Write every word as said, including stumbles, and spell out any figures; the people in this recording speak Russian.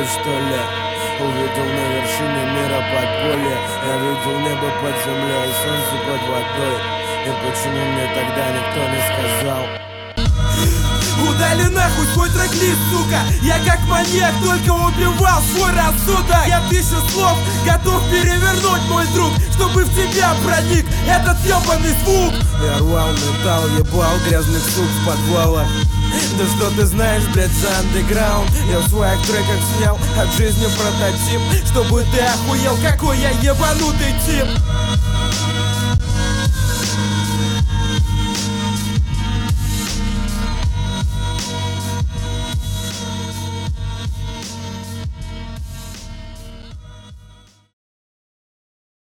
тут что ли? Увидел на вершине мира подполье. Я видел небо под землей и солнце под водой. И почему мне тогда никто не сказал? Удали нахуй свой трек-лист, сука. Я как маньяк только убивал свой рассудок. Я тысячу слов готов перевернуть, мой друг, чтобы в тебя проник этот ёбаный звук. Я рвал металл, ебал грязных сук в подвалах. Да что ты знаешь, блядь, за андеграунд? Я в своих треках снял от жизни прототип, чтобы ты охуел, какой я ебанутый тип.